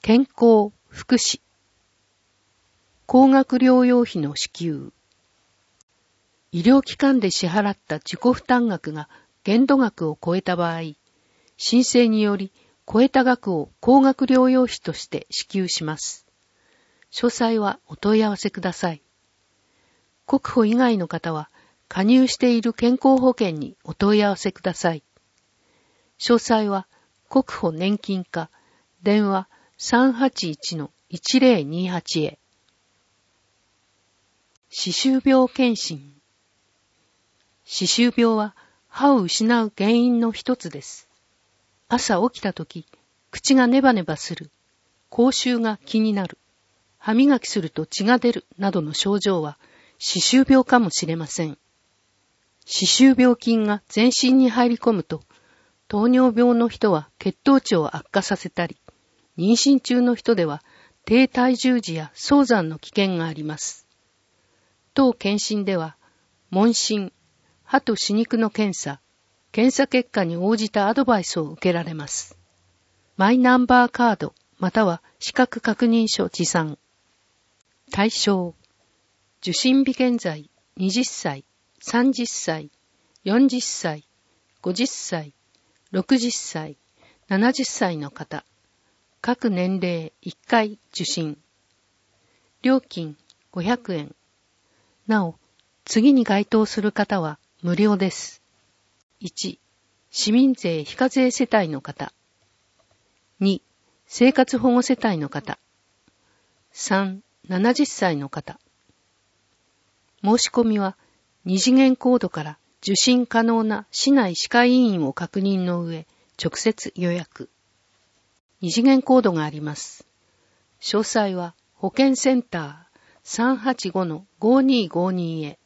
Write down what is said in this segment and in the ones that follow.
健康、福祉、高額療養費の支給、医療機関で支払った自己負担額が限度額を超えた場合、申請により超えた額を高額療養費として支給します。詳細はお問い合わせください。国保以外の方は加入している健康保険にお問い合わせください。詳細は国保年金課電話 381-1028 へ。歯周病検診。歯周病は歯を失う原因の一つです。朝起きたとき、口がネバネバする、口臭が気になる、歯磨きすると血が出るなどの症状は歯周病かもしれません。歯周病菌が全身に入り込むと、糖尿病の人は血糖値を悪化させたり、妊娠中の人では低体重児や早産の危険があります。当検診では、問診、歯と歯肉の検査結果に応じたアドバイスを受けられます。マイナンバーカードまたは資格確認書持参。対象、受診日現在20歳、30歳、40歳、50歳、60歳、70歳の方。各年齢1回受診。料金500円。なお、次に該当する方は無料です。1、市民税非課税世帯の方。2、生活保護世帯の方。3、70歳の方。申し込みは二次元コードから受診可能な市内歯科医院を確認の上、直接予約。二次元コードがあります。詳細は保健センター 385-5252 へ。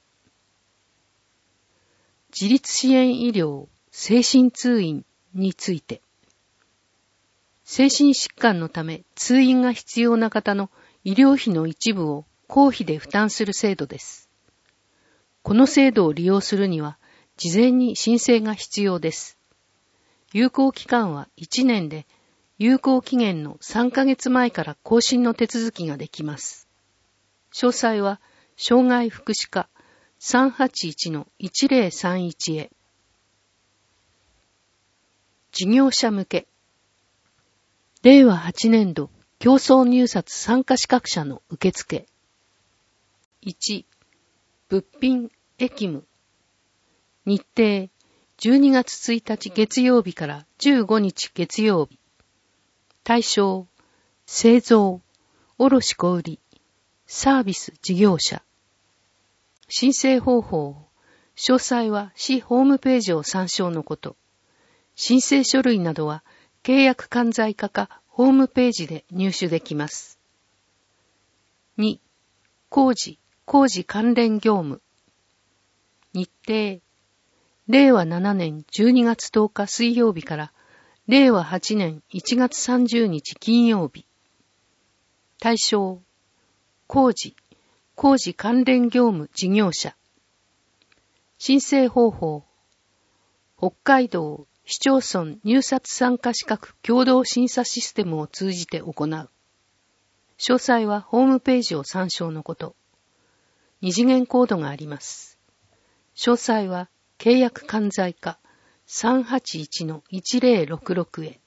自立支援医療、精神通院について。精神疾患のため通院が必要な方の医療費の一部を公費で負担する制度です。この制度を利用するには、事前に申請が必要です。有効期間は1年で、有効期限の3ヶ月前から更新の手続きができます。詳細は、障害福祉課 381-1031 へ。事業者向け。令和8年度競争入札参加資格者の受付。1、物品役務。日程、12月1日月曜日から15日月曜日。対象、製造、卸小売、サービス事業者。申請方法、詳細は市ホームページを参照のこと。申請書類などは契約管財課かホームページで入手できます。2、工事関連業務。日程、令和7年12月10日水曜日から令和8年1月30日金曜日。対象、工事関連業務事業者。申請方法、北海道市町村入札参加資格共同審査システムを通じて行う。詳細はホームページを参照のこと。二次元コードがあります。詳細は契約管財課 381-1066 へ。